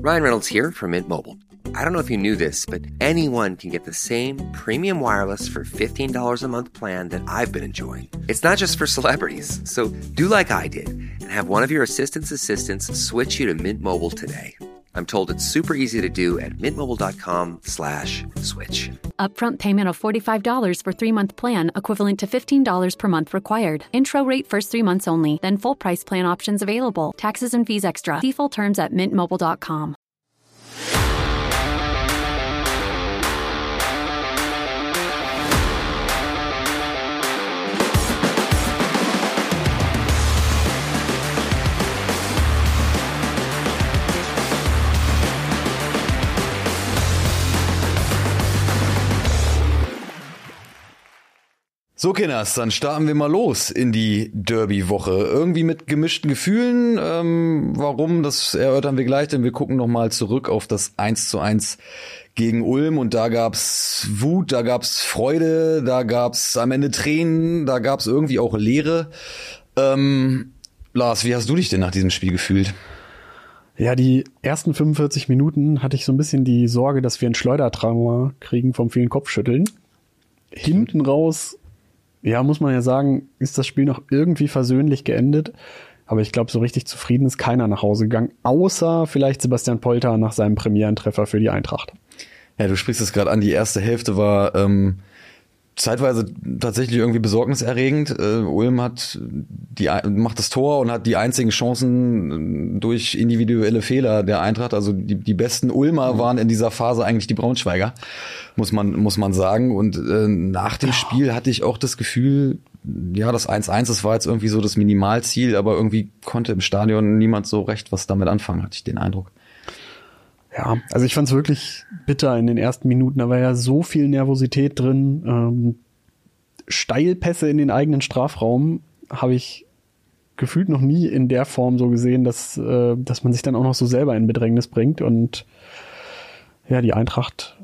Ryan Reynolds here from Mint Mobile. I don't know if you knew this, but anyone can get the same premium wireless for $15 a month plan that I've been enjoying. It's not just for celebrities. So do like I did and have one of your assistants switch you to Mint Mobile today. I'm told it's super easy to do at mintmobile.com/switch. Upfront payment of $45 for 3-month plan, equivalent to $15 per month required. Intro rate first 3 months only, then full price plan options available. Taxes and fees extra. See full terms at mintmobile.com. So, Kinders, dann starten wir mal los in die Derby-Woche. Irgendwie mit gemischten Gefühlen. Warum, das erörtern wir gleich, denn wir gucken nochmal zurück auf das 1:1 gegen Ulm. Und da gab's Wut, da gab's Freude, da gab's am Ende Tränen, da gab's irgendwie auch Leere. Lars, wie hast du dich denn nach diesem Spiel gefühlt? Ja, die ersten 45 Minuten hatte ich so ein bisschen die Sorge, dass wir ein Schleudertrauma kriegen vom vielen Kopfschütteln. Hinten raus, ja, muss man ja sagen, ist das Spiel noch irgendwie versöhnlich geendet. Aber ich glaube, so richtig zufrieden ist keiner nach Hause gegangen, außer vielleicht Sebastian Polter nach seinem Premierentreffer für die Eintracht. Ja, du sprichst es gerade an, die erste Hälfte war zeitweise tatsächlich irgendwie besorgniserregend. Ulm macht das Tor und hat die einzigen Chancen durch individuelle Fehler der Eintracht. Also die besten Ulmer waren in dieser Phase eigentlich die Braunschweiger, muss man sagen. Und nach dem Spiel hatte ich auch das Gefühl, ja, das 1:1, das war jetzt irgendwie so das Minimalziel, aber irgendwie konnte im Stadion niemand so recht was damit anfangen, hatte ich den Eindruck. Ja, also ich fand es wirklich bitter in den ersten Minuten. Da war ja so viel Nervosität drin. Steilpässe in den eigenen Strafraum habe ich gefühlt noch nie in der Form so gesehen, dass man sich dann auch noch so selber in Bedrängnis bringt. Und ja, die Eintracht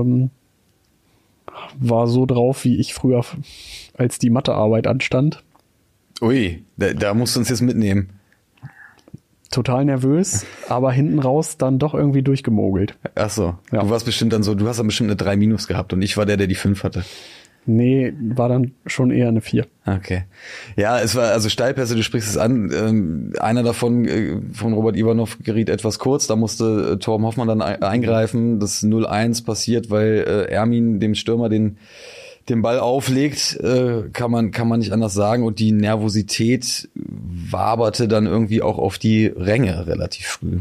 war so drauf, wie ich früher, als die Mathearbeit anstand. Ui, da musst du uns jetzt mitnehmen. Total nervös, aber hinten raus dann doch irgendwie durchgemogelt. Ach so, ja. Du warst bestimmt dann so, du hast dann bestimmt eine 3- gehabt und ich war der die 5 hatte. Nee, war dann schon eher eine 4. Okay. Ja, es war, also Steilpässe, du sprichst es an, einer davon, von Robert Ivanov geriet etwas kurz, da musste Torben Hoffmann dann eingreifen, das 0:1 passiert, weil Ermin dem Stürmer den Ball auflegt, kann man nicht anders sagen, und die Nervosität waberte dann irgendwie auch auf die Ränge relativ früh.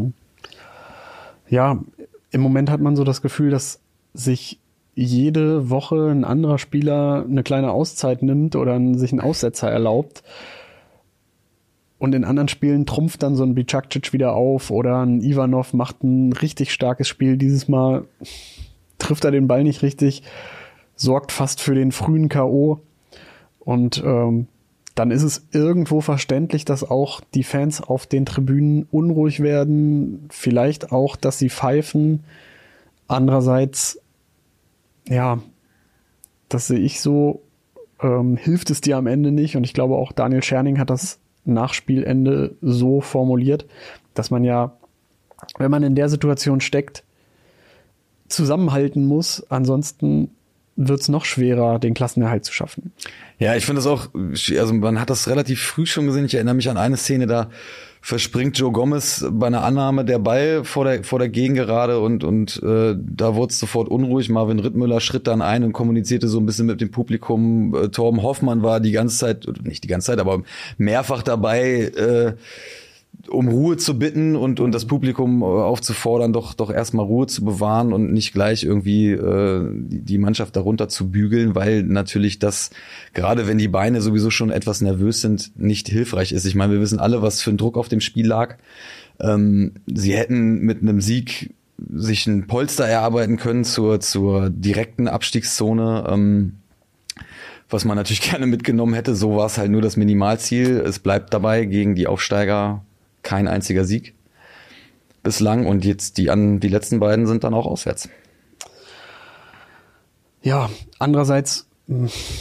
Ja, im Moment hat man so das Gefühl, dass sich jede Woche ein anderer Spieler eine kleine Auszeit nimmt oder sich einen Aussetzer erlaubt. Und in anderen Spielen trumpft dann so ein Bicakcic wieder auf oder ein Ivanov macht ein richtig starkes Spiel. Dieses Mal trifft er den Ball nicht richtig, sorgt fast für den frühen K.O. Und dann ist es irgendwo verständlich, dass auch die Fans auf den Tribünen unruhig werden. Vielleicht auch, dass sie pfeifen. Andererseits, ja, das sehe ich so, hilft es dir am Ende nicht. Und ich glaube auch Daniel Scherning hat das nach Spielende so formuliert, dass man ja, wenn man in der Situation steckt, zusammenhalten muss. Ansonsten wird es noch schwerer, den Klassenerhalt zu schaffen. Ja, ich finde das auch, also man hat das relativ früh schon gesehen. Ich erinnere mich an eine Szene, da verspringt Joe Gomez bei einer Annahme der Ball vor der Gegengerade und da wurde es sofort unruhig. Marvin Rittmüller schritt dann ein und kommunizierte so ein bisschen mit dem Publikum. Torben Hoffmann war die ganze Zeit, nicht die ganze Zeit, aber mehrfach dabei, um Ruhe zu bitten und das Publikum aufzufordern, doch erstmal Ruhe zu bewahren und nicht gleich irgendwie die Mannschaft darunter zu bügeln, weil natürlich das, gerade wenn die Beine sowieso schon etwas nervös sind, nicht hilfreich ist. Ich meine, wir wissen alle, was für ein Druck auf dem Spiel lag. Sie hätten mit einem Sieg sich ein Polster erarbeiten können zur direkten Abstiegszone, was man natürlich gerne mitgenommen hätte. So war es halt nur das Minimalziel. Es bleibt dabei, gegen die Aufsteiger kein einziger Sieg bislang, und jetzt die letzten beiden sind dann auch auswärts. Ja, andererseits,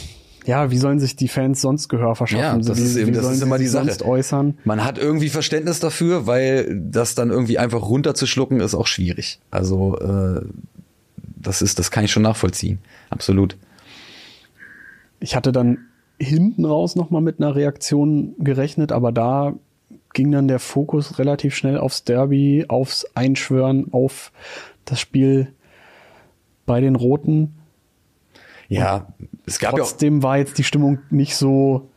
Ja, wie sollen sich die Fans sonst Gehör verschaffen? Ja, das ist immer die Sache. Äußern? Man hat irgendwie Verständnis dafür, weil das dann irgendwie einfach runterzuschlucken ist auch schwierig. Also das kann ich schon nachvollziehen. Absolut. Ich hatte dann hinten raus nochmal mit einer Reaktion gerechnet, aber da ging dann der Fokus relativ schnell aufs Derby, aufs Einschwören, auf das Spiel bei den Roten. Ja, es gab trotzdem war jetzt die Stimmung nicht so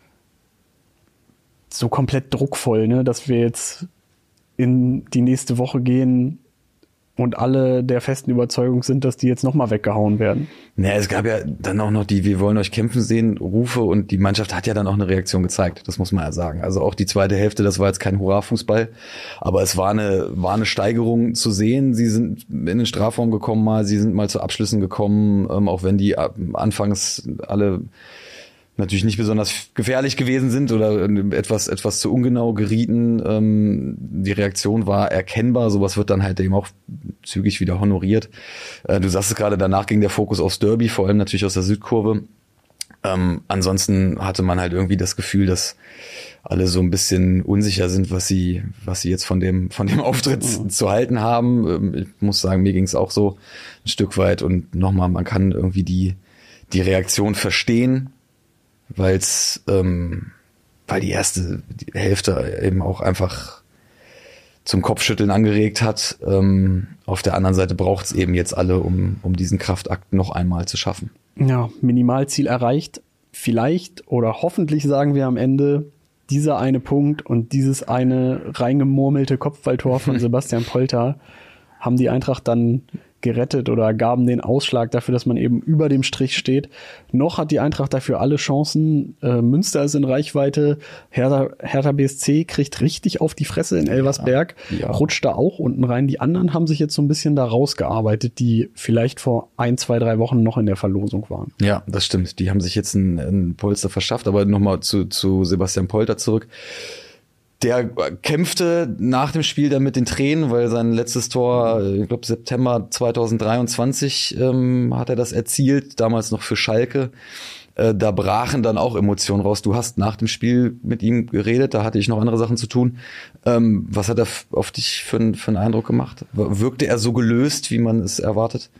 komplett druckvoll, ne, dass wir jetzt in die nächste Woche gehen und alle der festen Überzeugung sind, dass die jetzt nochmal weggehauen werden. Naja, es gab ja dann auch noch die "Wir wollen euch kämpfen sehen" Rufe und die Mannschaft hat ja dann auch eine Reaktion gezeigt, das muss man ja sagen. Also auch die zweite Hälfte, das war jetzt kein Hurra-Fußball, aber es war eine Steigerung zu sehen. Sie sind in den Strafraum gekommen mal, sie sind mal zu Abschlüssen gekommen, auch wenn die anfangs alle natürlich nicht besonders gefährlich gewesen sind oder etwas zu ungenau gerieten. Die Reaktion war erkennbar, sowas wird dann halt eben auch zügig wieder honoriert. Du sagst es gerade, danach ging der Fokus aufs Derby, vor allem natürlich aus der Südkurve. Ansonsten hatte man halt irgendwie das Gefühl, dass alle so ein bisschen unsicher sind, was sie jetzt von dem Auftritt zu halten haben. Ich muss sagen, mir ging es auch so ein Stück weit und nochmal, man kann irgendwie die Reaktion verstehen, weil die erste Hälfte eben auch einfach zum Kopfschütteln angeregt hat. Auf der anderen Seite braucht es eben jetzt alle, um diesen Kraftakt noch einmal zu schaffen. Ja, Minimalziel erreicht. Vielleicht oder hoffentlich sagen wir am Ende, dieser eine Punkt und dieses eine reingemurmelte Kopfballtor von Sebastian Polter haben die Eintracht dann gerettet oder gaben den Ausschlag dafür, dass man eben über dem Strich steht. Noch hat die Eintracht dafür alle Chancen. Münster ist in Reichweite. Hertha BSC kriegt richtig auf die Fresse in Elversberg. Ja. Rutscht da auch unten rein. Die anderen haben sich jetzt so ein bisschen da rausgearbeitet, die vielleicht vor 1, 2, 3 Wochen noch in der Verlosung waren. Ja, das stimmt. Die haben sich jetzt ein Polster verschafft. Aber nochmal zu Sebastian Polter zurück. Der kämpfte nach dem Spiel dann mit den Tränen, weil sein letztes Tor, ich glaube September 2023 hat er das erzielt, damals noch für Schalke. Da brachen dann auch Emotionen raus. Du hast nach dem Spiel mit ihm geredet, da hatte ich noch andere Sachen zu tun. Was hat er auf dich für einen Eindruck gemacht? Wirkte er so gelöst, wie man es erwartet?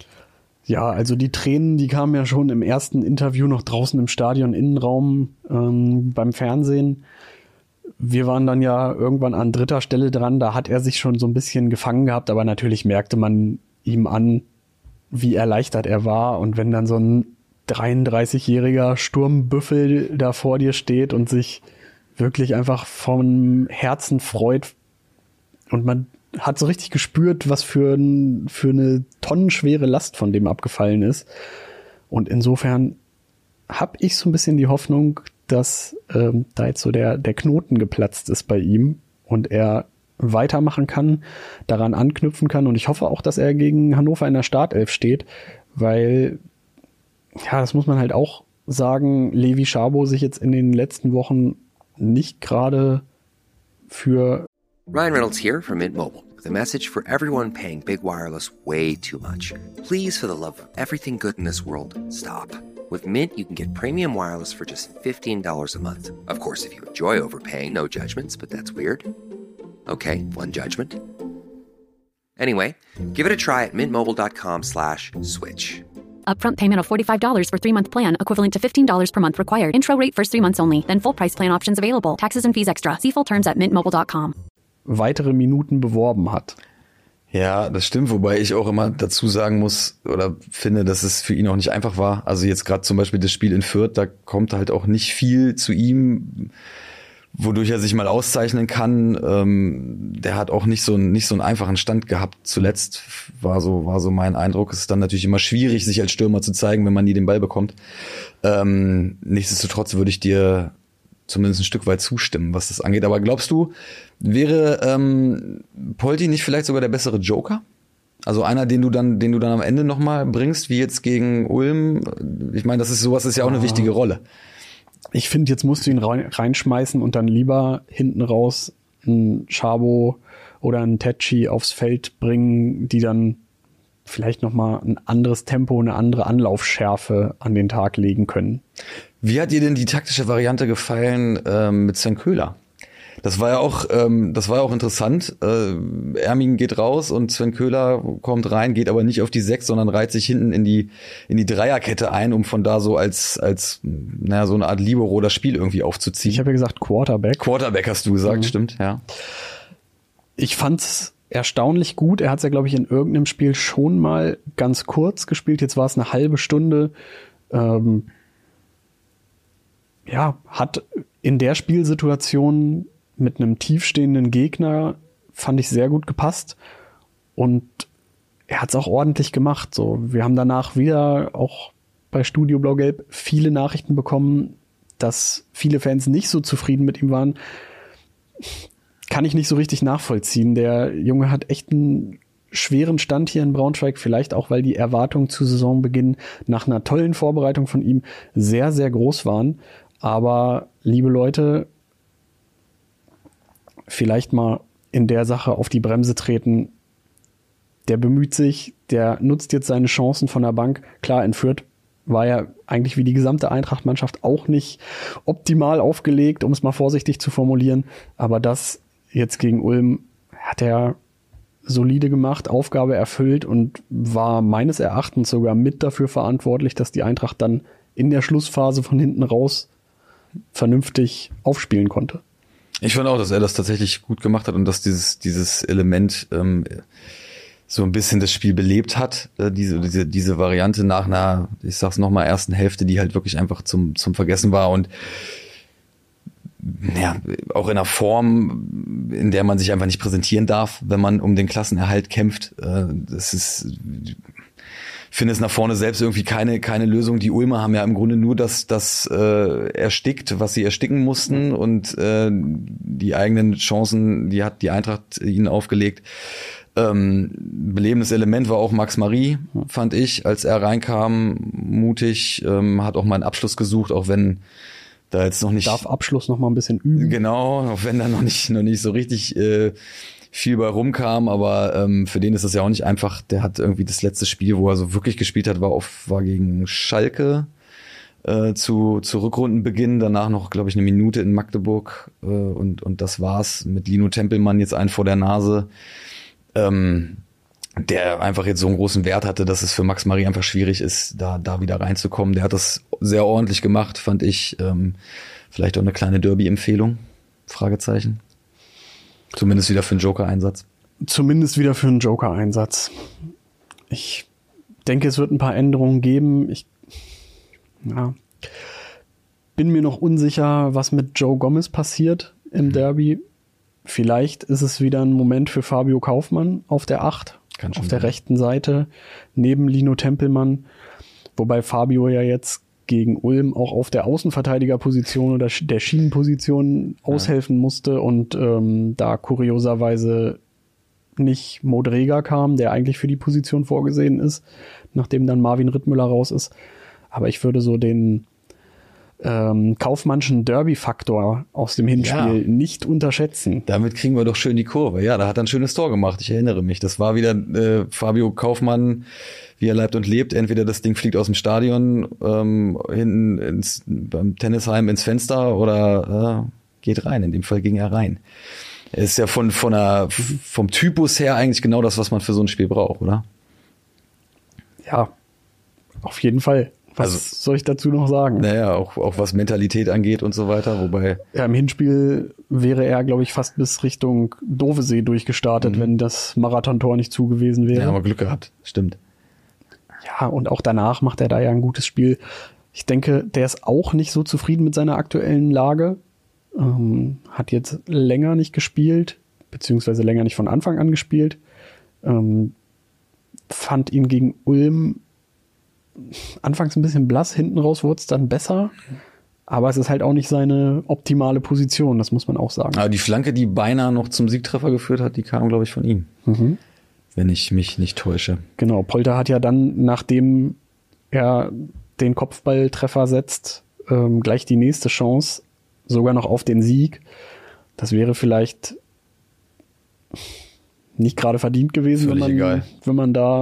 Ja, also die Tränen, die kamen ja schon im ersten Interview noch draußen im Stadion Innenraum beim Fernsehen. Wir waren dann ja irgendwann an 3. Stelle dran, da hat er sich schon so ein bisschen gefangen gehabt, aber natürlich merkte man ihm an, wie erleichtert er war. Und wenn dann so ein 33-jähriger Sturmbüffel da vor dir steht und sich wirklich einfach vom Herzen freut und man hat so richtig gespürt, was für eine tonnenschwere Last von dem abgefallen ist. Und insofern habe ich so ein bisschen die Hoffnung, dass da jetzt so der Knoten geplatzt ist bei ihm und er weitermachen kann, daran anknüpfen kann. Und ich hoffe auch, dass er gegen Hannover in der Startelf steht, weil, ja, das muss man halt auch sagen, Levi Szabo sich jetzt in den letzten Wochen nicht gerade für... Ryan Reynolds here from Mint Mobile with a message for everyone paying big wireless way too much. Please, for the love of everything good in this world, stop. With Mint, you can get premium wireless for just $15 a month. Of course, if you enjoy overpaying, no judgments, but that's weird. Okay, one judgment. Anyway, give it a try at mintmobile.com/switch. Upfront payment of $45 for 3-month plan, equivalent to $15 per month required. Intro rate first 3 months only, then full price plan options available. Taxes and fees extra. See full terms at mintmobile.com. Weitere Minuten beworben hat. Ja, das stimmt, wobei ich auch immer dazu sagen muss oder finde, dass es für ihn auch nicht einfach war. Also jetzt gerade zum Beispiel das Spiel in Fürth, da kommt halt auch nicht viel zu ihm, wodurch er sich mal auszeichnen kann. Der hat auch nicht so einen einfachen Stand gehabt. Zuletzt war so mein Eindruck. Es ist dann natürlich immer schwierig, sich als Stürmer zu zeigen, wenn man nie den Ball bekommt. Nichtsdestotrotz würde ich dir zumindest ein Stück weit zustimmen, was das angeht. Aber glaubst du, wäre Polti nicht vielleicht sogar der bessere Joker? Also einer, den du dann am Ende nochmal bringst, wie jetzt gegen Ulm? Ich meine, sowas ist ja auch eine wichtige Rolle. Ich finde, jetzt musst du ihn reinschmeißen und dann lieber hinten raus einen Szabo oder einen Tetschi aufs Feld bringen, die dann vielleicht nochmal ein anderes Tempo, eine andere Anlaufschärfe an den Tag legen können. Wie hat dir denn die taktische Variante gefallen mit Sven Köhler? Das war ja auch interessant. Ermin geht raus und Sven Köhler kommt rein, geht aber nicht auf die 6, sondern reiht sich hinten in die Dreierkette ein, um von da so als so eine Art Libero das Spiel irgendwie aufzuziehen. Ich habe ja gesagt Quarterback. Quarterback hast du gesagt, stimmt, ja. Ich fand's erstaunlich gut. Er hat's ja, glaube ich, in irgendeinem Spiel schon mal ganz kurz gespielt. Jetzt war es eine halbe Stunde. Hat in der Spielsituation mit einem tiefstehenden Gegner, fand ich, sehr gut gepasst. Und er hat's auch ordentlich gemacht. So, wir haben danach wieder auch bei Studio Blau-Gelb viele Nachrichten bekommen, dass viele Fans nicht so zufrieden mit ihm waren. Kann ich nicht so richtig nachvollziehen. Der Junge hat echt einen schweren Stand hier in Braunschweig, vielleicht auch, weil die Erwartungen zu Saisonbeginn nach einer tollen Vorbereitung von ihm sehr, sehr groß waren. Aber, liebe Leute, vielleicht mal in der Sache auf die Bremse treten. Der bemüht sich, der nutzt jetzt seine Chancen von der Bank. Klar, in Fürth war ja eigentlich wie die gesamte Eintracht-Mannschaft auch nicht optimal aufgelegt, um es mal vorsichtig zu formulieren. Aber das jetzt gegen Ulm hat er solide gemacht, Aufgabe erfüllt und war meines Erachtens sogar mit dafür verantwortlich, dass die Eintracht dann in der Schlussphase von hinten raus vernünftig aufspielen konnte. Ich fand auch, dass er das tatsächlich gut gemacht hat und dass dieses Element so ein bisschen das Spiel belebt hat, diese Variante nach einer, ich sag's nochmal, ersten Hälfte, die halt wirklich einfach zum Vergessen war und ja, auch in einer Form, in der man sich einfach nicht präsentieren darf, wenn man um den Klassenerhalt kämpft. Ich finde es nach vorne selbst irgendwie keine Lösung. Die Ulmer haben ja im Grunde nur das erstickt, was sie ersticken mussten und die eigenen Chancen, die hat die Eintracht ihnen aufgelegt. Belebendes Element war auch Max Marie, fand ich, als er reinkam, mutig, hat auch mal einen Abschluss gesucht, auch wenn da jetzt noch nicht... Darf Abschluss noch mal ein bisschen üben. Genau, auch wenn da noch nicht so richtig viel bei rumkam, aber für den ist das ja auch nicht einfach. Der hat irgendwie das letzte Spiel, wo er so wirklich gespielt hat, war gegen Schalke zu Rückrundenbeginn, danach noch, glaube ich, eine Minute in Magdeburg und das war's. Mit Lino Tempelmann jetzt einen vor der Nase, der einfach jetzt so einen großen Wert hatte, dass es für Max Marie einfach schwierig ist, da wieder reinzukommen. Der hat das sehr ordentlich gemacht, fand ich. Vielleicht auch eine kleine Derby-Empfehlung? Fragezeichen. Zumindest wieder für einen Joker-Einsatz. Ich denke, es wird ein paar Änderungen geben. Ich bin mir noch unsicher, was mit Joe Gomez passiert im Derby. Vielleicht ist es wieder ein Moment für Fabio Kaufmann auf der 8, auf der rechten Seite, neben Lino Tempelmann. Wobei Fabio ja jetzt gegen Ulm auch auf der Außenverteidigerposition oder der Schienenposition aushelfen musste und da kurioserweise nicht Modrega kam, der eigentlich für die Position vorgesehen ist, nachdem dann Marvin Rittmüller raus ist. Aber ich würde so den kaufmannschen Derby-Faktor aus dem Hinspiel nicht unterschätzen. Damit kriegen wir doch schön die Kurve. Ja, da hat er ein schönes Tor gemacht. Ich erinnere mich. Das war wieder Fabio Kaufmann, wie er leibt und lebt. Entweder das Ding fliegt aus dem Stadion hinten beim Tennisheim ins Fenster oder geht rein. In dem Fall ging er rein. Er ist ja vom Typus her eigentlich genau das, was man für so ein Spiel braucht, oder? Ja, auf jeden Fall. Was soll ich dazu noch sagen? Naja, auch was Mentalität angeht und so weiter, wobei... Ja, im Hinspiel wäre er, glaube ich, fast bis Richtung Dovesee durchgestartet, wenn das Marathontor nicht zu gewesen wäre. Ja, aber Glück gehabt, stimmt. Ja, und auch danach macht er da ja ein gutes Spiel. Ich denke, der ist auch nicht so zufrieden mit seiner aktuellen Lage. Hat jetzt länger nicht gespielt, beziehungsweise länger nicht von Anfang an gespielt. Fand ihn gegen Ulm anfangs ein bisschen blass, hinten raus wurde es dann besser, aber es ist halt auch nicht seine optimale Position, das muss man auch sagen. Aber die Flanke, die beinahe noch zum Siegtreffer geführt hat, die kam, glaube ich, von ihm. Wenn ich mich nicht täusche. Genau, Polter hat ja dann, nachdem er den Kopfballtreffer setzt, gleich die nächste Chance, sogar noch auf den Sieg. Das wäre vielleicht nicht gerade verdient gewesen, wenn man da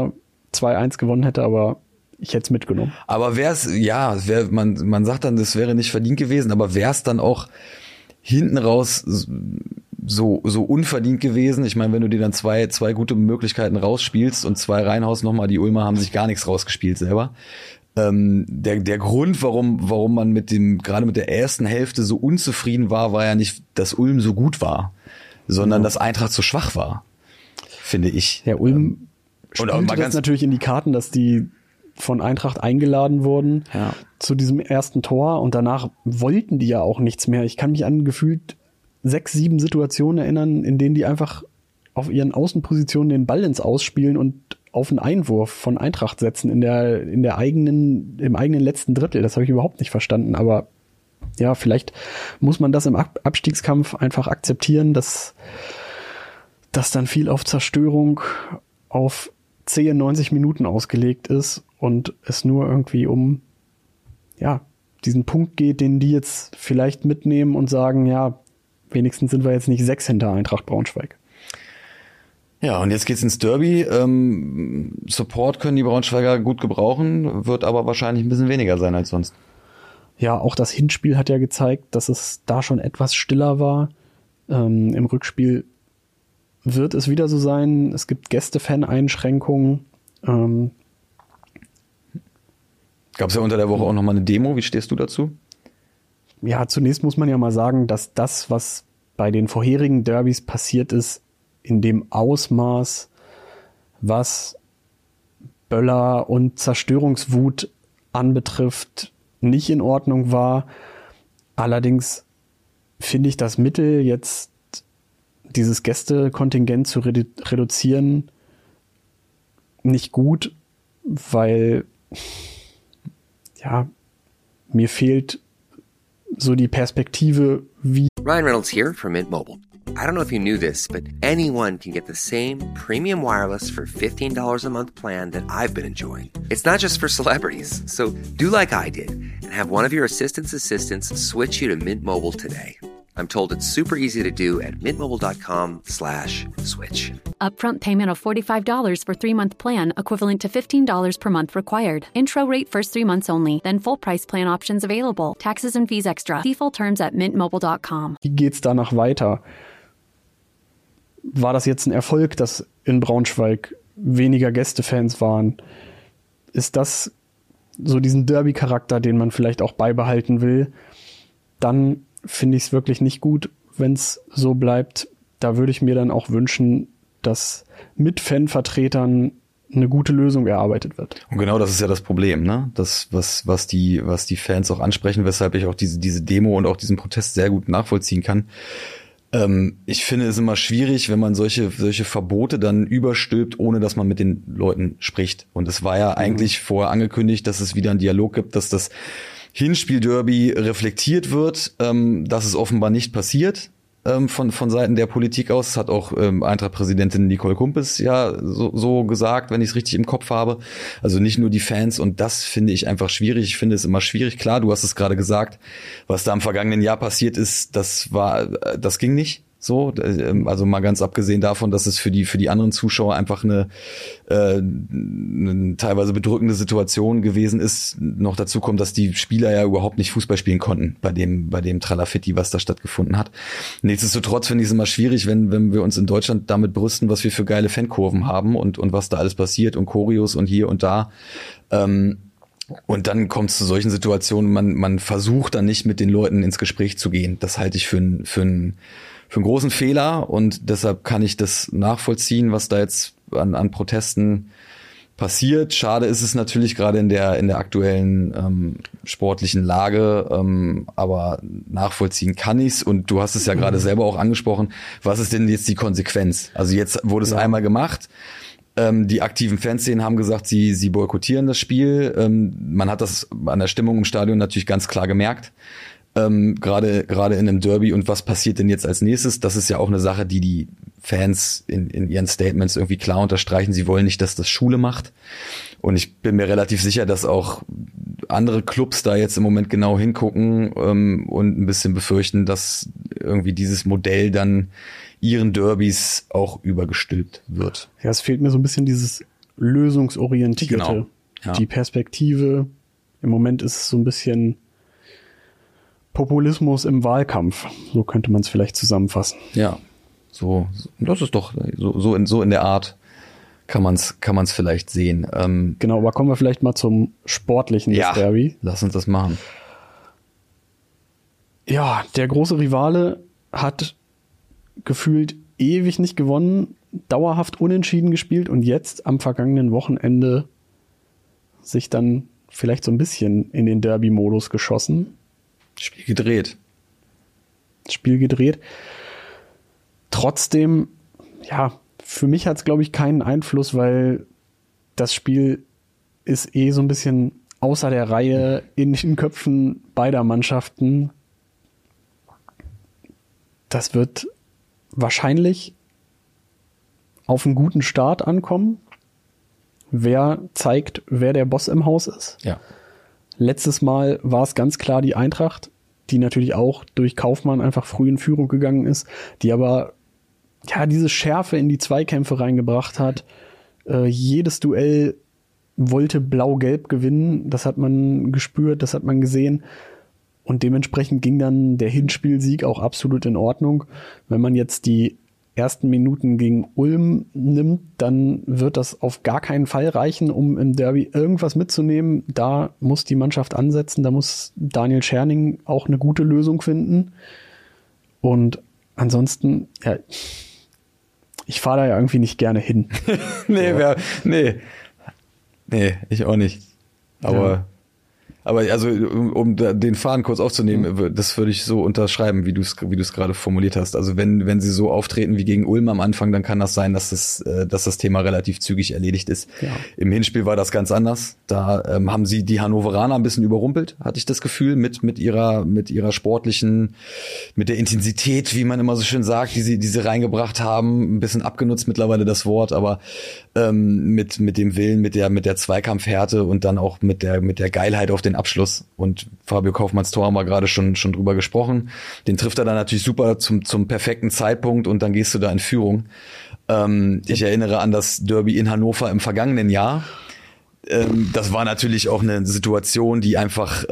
2-1 gewonnen hätte, aber ich hätte es mitgenommen. Aber man sagt dann, das wäre nicht verdient gewesen, aber wäre es dann auch hinten raus so unverdient gewesen? Ich meine, wenn du dir dann zwei gute Möglichkeiten rausspielst und 2 reinhaust, nochmal, die Ulmer haben sich gar nichts rausgespielt selber. Der Grund, warum man gerade mit der ersten Hälfte so unzufrieden war ja nicht, dass Ulm so gut war, sondern dass Eintracht so schwach war, finde ich. Ja, Ulm spielte das natürlich in die Karten, dass die von Eintracht eingeladen wurden zu diesem ersten Tor und danach wollten die ja auch nichts mehr. Ich kann mich an gefühlt 6, 7 Situationen erinnern, in denen die einfach auf ihren Außenpositionen den Ball ins Ausspielen und auf einen Einwurf von Eintracht setzen im eigenen letzten Drittel. Das habe ich überhaupt nicht verstanden, aber ja, vielleicht muss man das im Abstiegskampf einfach akzeptieren, dass dann viel auf Zerstörung auf 90 Minuten ausgelegt ist und es nur irgendwie um diesen Punkt geht, den die jetzt vielleicht mitnehmen und sagen, ja, wenigstens sind wir jetzt nicht 6 hinter Eintracht Braunschweig. Ja, und jetzt geht's ins Derby. Support können die Braunschweiger gut gebrauchen, wird aber wahrscheinlich ein bisschen weniger sein als sonst. Ja, auch das Hinspiel hat ja gezeigt, dass es da schon etwas stiller war. Im Rückspiel wird es wieder so sein. Es gibt Gäste-Fan-Einschränkungen. Gab es ja unter der Woche auch nochmal eine Demo. Wie stehst du dazu? Ja, zunächst muss man ja mal sagen, dass das, was bei den vorherigen Derbys passiert ist, in dem Ausmaß, was Böller und Zerstörungswut anbetrifft, nicht in Ordnung war. Allerdings finde ich das Mittel, jetzt dieses Gästekontingent zu reduzieren, nicht gut, weil mir fehlt so die Perspektive, wie Ryan Reynolds here from Mint Mobile. I don't know if you knew this, but anyone can get the same premium wireless for $15 a month plan that I've been enjoying. It's not just for celebrities. So do like I did and have one of your assistants switch you to Mint Mobile today. I'm told it's super easy to do at mintmobile.com/switch. Upfront payment of $45 for 3-month plan, equivalent to $15 per month required. Intro rate first 3 months only, then full price plan options available. Taxes and fees extra. See full terms at mintmobile.com. Wie geht's danach weiter? War das jetzt ein Erfolg, dass in Braunschweig weniger Gästefans waren? Ist das so diesen Derby-Charakter, den man vielleicht auch beibehalten will? Dann finde ich es wirklich nicht gut, wenn es so bleibt. Da würde ich mir dann auch wünschen, dass mit Fanvertretern eine gute Lösung erarbeitet wird. Und genau das ist ja das Problem, ne? Das, was die Fans auch ansprechen, weshalb ich auch diese Demo und auch diesen Protest sehr gut nachvollziehen kann. Ich finde es immer schwierig, wenn man solche Verbote dann überstülpt, ohne dass man mit den Leuten spricht. Und es war ja eigentlich vorher angekündigt, dass es wieder einen Dialog gibt, dass das Hinspiel-Derby reflektiert wird. Das ist offenbar nicht passiert von Seiten der Politik aus. Das hat auch Eintracht-Präsidentin Nicole Kumpes ja so gesagt, wenn ich es richtig im Kopf habe. Also nicht nur die Fans, und das finde ich einfach schwierig. Ich finde es immer schwierig. Klar, du hast es gerade gesagt, was da im vergangenen Jahr passiert ist, das ging nicht. So, also mal ganz abgesehen davon, dass es für die anderen Zuschauer einfach eine teilweise bedrückende Situation gewesen ist. Noch dazu kommt, dass die Spieler ja überhaupt nicht Fußball spielen konnten bei dem Tralafitti, was da stattgefunden hat. Nichtsdestotrotz finde ich es immer schwierig, wenn wir uns in Deutschland damit brüsten, was wir für geile Fankurven haben und was da alles passiert und Choreos und hier und da. Und dann kommt es zu solchen Situationen, man versucht dann nicht mit den Leuten ins Gespräch zu gehen. Das halte ich für einen großen Fehler, und deshalb kann ich das nachvollziehen, was da jetzt an Protesten passiert. Schade ist es natürlich gerade in der aktuellen sportlichen Lage, aber nachvollziehen kann ich's. Und du hast es ja gerade selber auch angesprochen. Was ist denn jetzt die Konsequenz? Also jetzt wurde es einmal gemacht. Die aktiven Fanszenen haben gesagt, sie boykottieren das Spiel. Man hat das an der Stimmung im Stadion natürlich ganz klar gemerkt. Gerade in einem Derby. Und was passiert denn jetzt als nächstes? Das ist ja auch eine Sache, die Fans in ihren Statements irgendwie klar unterstreichen. Sie wollen nicht, dass das Schule macht. Und ich bin mir relativ sicher, dass auch andere Clubs da jetzt im Moment genau hingucken und ein bisschen befürchten, dass irgendwie dieses Modell dann ihren Derbys auch übergestülpt wird. Ja, es fehlt mir so ein bisschen dieses lösungsorientierte. Genau. Ja. Die Perspektive, im Moment ist es so ein bisschen Populismus im Wahlkampf. So könnte man es vielleicht zusammenfassen. Ja, so, das ist doch so in der Art kann man's vielleicht sehen. Genau, aber kommen wir vielleicht mal zum Sportlichen des Derby. Lass uns das machen. Ja, der große Rivale hat gefühlt ewig nicht gewonnen, dauerhaft unentschieden gespielt und jetzt am vergangenen Wochenende sich dann vielleicht so ein bisschen in den Derby-Modus geschossen. Spiel gedreht. Trotzdem, ja, für mich hat es, glaube ich, keinen Einfluss, weil das Spiel ist so ein bisschen außer der Reihe in den Köpfen beider Mannschaften. Das wird wahrscheinlich auf einen guten Start ankommen. Wer zeigt, wer der Boss im Haus ist. Ja. Letztes Mal war es ganz klar die Eintracht, die natürlich auch durch Kaufmann einfach früh in Führung gegangen ist, die aber ja diese Schärfe in die Zweikämpfe reingebracht hat. Jedes Duell wollte blau-gelb gewinnen, das hat man gespürt, das hat man gesehen. Und dementsprechend ging dann der Hinspielsieg auch absolut in Ordnung. Wenn man jetzt die ersten Minuten gegen Ulm nimmt, dann wird das auf gar keinen Fall reichen, um im Derby irgendwas mitzunehmen. Da muss die Mannschaft ansetzen, da muss Daniel Scherning auch eine gute Lösung finden. Und ansonsten, ja, ich fahre da ja irgendwie nicht gerne hin. Nee, ich auch nicht. Aber also, um den Faden kurz aufzunehmen, das würde ich so unterschreiben, wie du es gerade formuliert hast. Also wenn sie so auftreten wie gegen Ulm am Anfang, dann kann das sein, dass das Thema relativ zügig erledigt ist. Ja. Im Hinspiel war das ganz anders. Da haben sie die Hannoveraner ein bisschen überrumpelt, hatte ich das Gefühl, mit ihrer sportlichen, mit der Intensität, wie man immer so schön sagt, die sie reingebracht haben, ein bisschen abgenutzt mittlerweile das Wort, aber mit dem Willen, mit der Zweikampfhärte und dann auch mit der Geilheit auf den Abschluss. Und Fabio Kaufmanns Tor haben wir gerade schon drüber gesprochen. Den trifft er dann natürlich super zum perfekten Zeitpunkt und dann gehst du da in Führung. Ich erinnere an das Derby in Hannover im vergangenen Jahr. Das war natürlich auch eine Situation, die einfach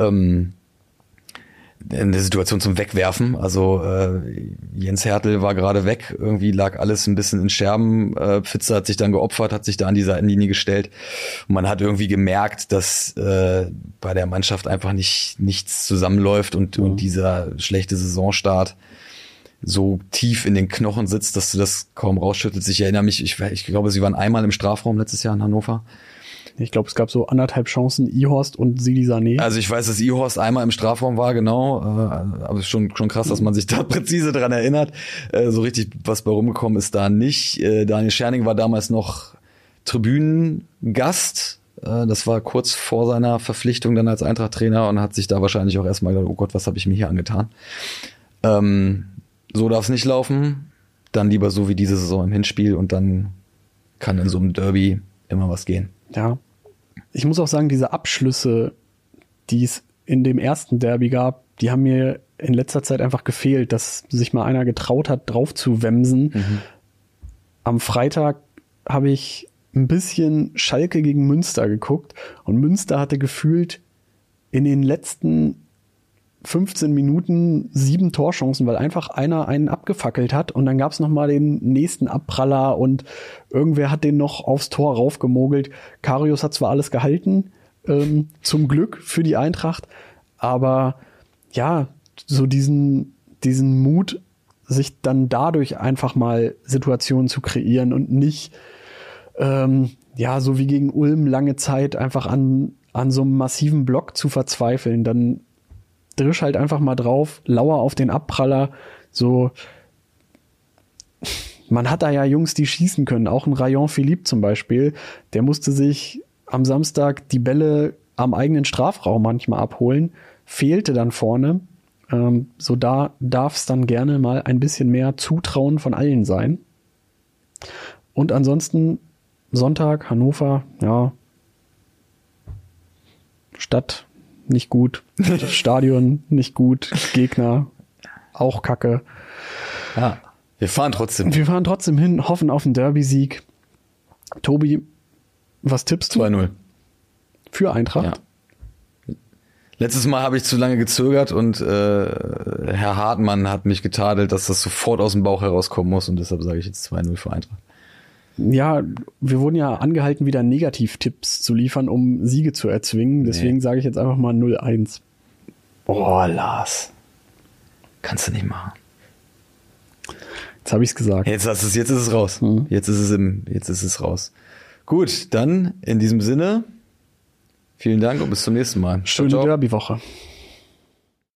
eine Situation zum Wegwerfen. Also Jens Hertel war gerade weg, irgendwie lag alles ein bisschen in Scherben. Pfitzer hat sich dann geopfert, hat sich da an die Seitenlinie gestellt. Und man hat irgendwie gemerkt, dass bei der Mannschaft einfach nichts zusammenläuft und dieser schlechte Saisonstart so tief in den Knochen sitzt, dass du das kaum rausschüttelst. Ich erinnere mich, ich glaube, sie waren einmal im Strafraum letztes Jahr in Hannover. Ich glaube, es gab so 1,5 Chancen, Ihorst und Sidi Sané. Also ich weiß, dass Ihorst einmal im Strafraum war, genau. Aber es ist schon krass, dass man sich da präzise dran erinnert. So richtig was bei rumgekommen ist da nicht. Daniel Scherning war damals noch Tribünengast. Das war kurz vor seiner Verpflichtung dann als Eintracht-Trainer und hat sich da wahrscheinlich auch erstmal gedacht, oh Gott, was habe ich mir hier angetan? So darf es nicht laufen. Dann lieber so wie diese Saison im Hinspiel und dann kann in so einem Derby immer was gehen. Ja. Ich muss auch sagen, diese Abschlüsse, die es in dem ersten Derby gab, die haben mir in letzter Zeit einfach gefehlt, dass sich mal einer getraut hat, drauf zu wemsen. Am Freitag habe ich ein bisschen Schalke gegen Münster geguckt und Münster hatte gefühlt in den letzten 15 Minuten 7 Torchancen, weil einfach einer einen abgefackelt hat und dann gab es nochmal den nächsten Abpraller und irgendwer hat den noch aufs Tor raufgemogelt. Karius hat zwar alles gehalten, zum Glück für die Eintracht, aber ja, so diesen Mut, sich dann dadurch einfach mal Situationen zu kreieren und nicht so wie gegen Ulm lange Zeit einfach an so einem massiven Block zu verzweifeln, dann drisch halt einfach mal drauf, lauer auf den Abpraller, so. Man hat da ja Jungs, die schießen können, auch ein Rayon Philippe zum Beispiel, der musste sich am Samstag die Bälle am eigenen Strafraum manchmal abholen, fehlte dann vorne, so da darf es dann gerne mal ein bisschen mehr Zutrauen von allen sein. Und ansonsten Sonntag, Hannover, ja, Stadt nicht gut, das Stadion nicht gut, Gegner auch kacke. Ja, wir fahren trotzdem hin, hoffen auf einen Derby-Sieg. Tobi, Was tippst du? 2-0. Für Eintracht? Ja. Letztes Mal habe ich zu lange gezögert und Herr Hartmann hat mich getadelt, dass das sofort aus dem Bauch herauskommen muss und deshalb sage ich jetzt 2-0 für Eintracht. Ja, wir wurden ja angehalten, wieder Negativtipps zu liefern, um Siege zu erzwingen. Deswegen sage ich jetzt einfach mal 0-1. Oh, Lars. Kannst du nicht machen. Jetzt habe ich es gesagt. Jetzt ist es raus. Jetzt ist es raus. Gut, dann in diesem Sinne, vielen Dank und bis zum nächsten Mal. Schöne Ciao, ciao. Derby-Woche.